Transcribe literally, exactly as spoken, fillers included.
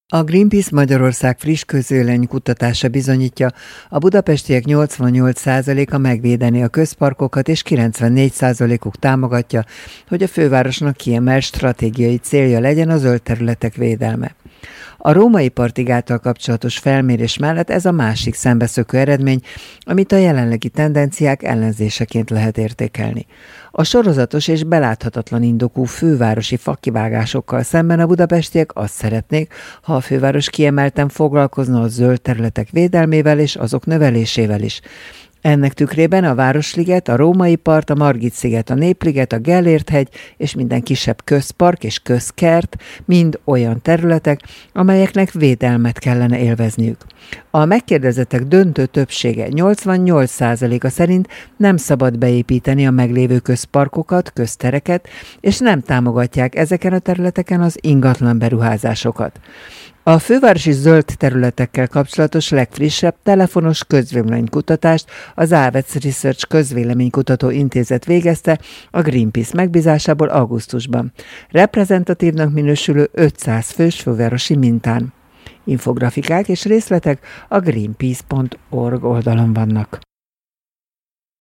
A Greenpeace Magyarország friss közvélemény kutatása bizonyítja, a budapestiek nyolcvannyolc százaléka megvédeni a közparkokat, és kilencvennégy százalékuk támogatja, hogy a fővárosnak kiemelt stratégiai célja legyen a zöld területek védelme. A Római Partig által kapcsolatos felmérés mellett ez a másik szembeszökő eredmény, amit a jelenlegi tendenciák ellenzéseként lehet értékelni. A sorozatos és beláthatatlan indokú fővárosi fakivágásokkal szemben a budapestiek azt szeretnék, ha a főváros kiemelten foglalkozna a zöld területek védelmével és azok növelésével is. Ennek tükrében a Városliget, a Római Part, a Margit-sziget, a Népliget, a Gellért-hegy és minden kisebb közpark és közkert mind olyan területek, amelyeknek védelmet kellene élvezniük. A megkérdezettek döntő többsége, nyolcvannyolc százaléka szerint nem szabad beépíteni a meglévő közparkokat, köztereket, és nem támogatják ezeken a területeken az ingatlan beruházásokat. A fővárosi zöld területekkel kapcsolatos legfrissebb telefonos közvéleménykutatást az Avets Research Közvéleménykutató Intézet végezte a Greenpeace megbízásából augusztusban. Reprezentatívnak minősülő ötszáz fős fővárosi mintán. Infografikák és részletek a greenpeace pont org oldalon vannak.